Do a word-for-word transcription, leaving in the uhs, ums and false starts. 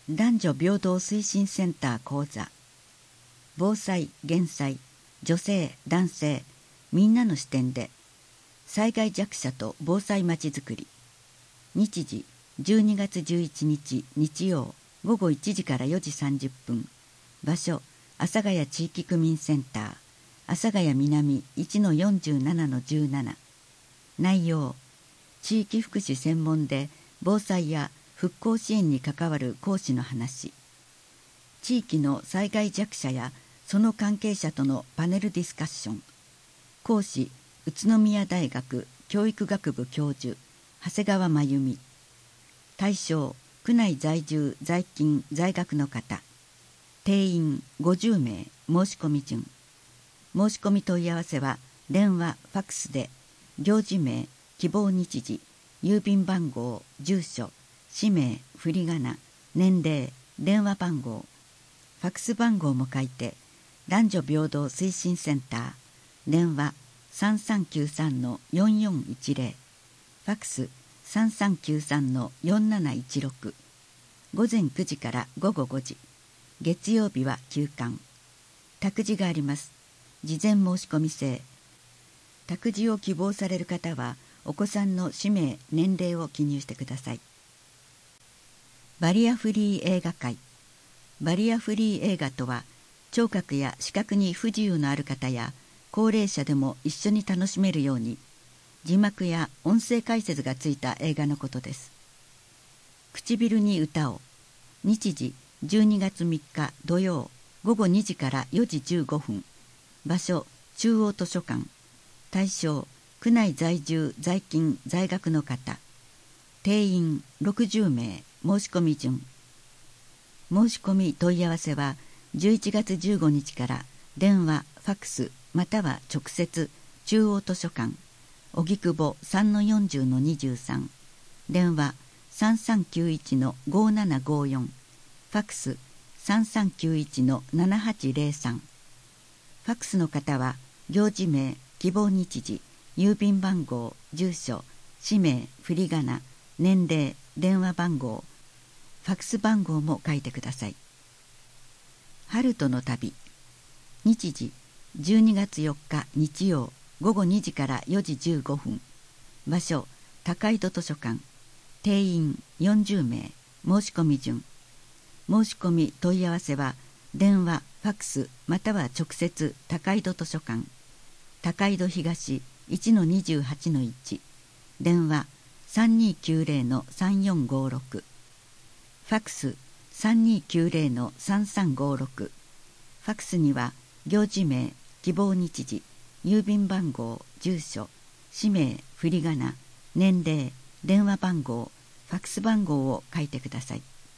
男女平等推進センター講座。防災・減災、女性・男性、みんなの視点で災害弱者と防災まちづくり。日時じゅうにがつじゅういちにち日曜午後いちじからよじさんじゅっぷん。場所阿佐ヶ谷地域区民センター、阿佐ヶ谷南 いちのよんじゅうななのじゅうなな。内容、地域福祉専門で防災や復興支援に関わる講師の話、地域の災害弱者やその関係者とのパネルディスカッション。講師、宇都宮大学教育学部教授長谷川真由美。対象、区内在住在勤在学の方。定員ごじゅうめい。申し込み順。申し込み問い合わせは電話ファックスで行事名、希望日時、郵便番号、住所、氏名、振り仮名、年齢、電話番号、ファックス番号も書いて、男女平等推進センター、電話 さんさんきゅうさんのよんよんいちゼロ、ファックス さんさんきゅうさんのよんなないちろく、午前くじから午後ごじ、月曜日は休館。託児があります。事前申し込み制。託児を希望される方は、お子さんの氏名、年齢を記入してください。バリアフリー映画会。バリアフリー映画とは、聴覚や視覚に不自由のある方や高齢者でも一緒に楽しめるように、字幕や音声解説がついた映画のことです。唇に歌を。日時じゅうにがつみっか土曜午後にじからよじじゅうごふん。場所中央図書館。対象、区内在住在勤在学の方。定員ろくじゅうめい。申し込み順。申し込み問い合わせはじゅういちがつじゅうごにちから電話ファックスまたは直接中央図書館荻窪 さんのよんじゅうのにじゅうさん、電話 さんさんきゅういちのごななごよん、ファックス さんさんきゅういちのななはちゼロさん。ファックスの方は行事名、希望日時、郵便番号、住所、氏名、振り仮名、年齢、電話番号、ファックス番号も書いてください。春との旅。日時じゅうにがつよっか日曜午後にじからよじじゅうごふん。場所高井戸図書館。定員よんじゅうめい。申し込み順。申し込み問い合わせは電話ファックスまたは直接高井戸図書館高井戸東 いちのにじゅうはちのいち、電話 さんにきゅうゼロのさんよんごろく、ファックス さんにきゅうゼロのさんさんごろく。ファックスには行事名、希望日時、郵便番号、住所、氏名、振り仮名、年齢、電話番号、ファックス番号を書いてください。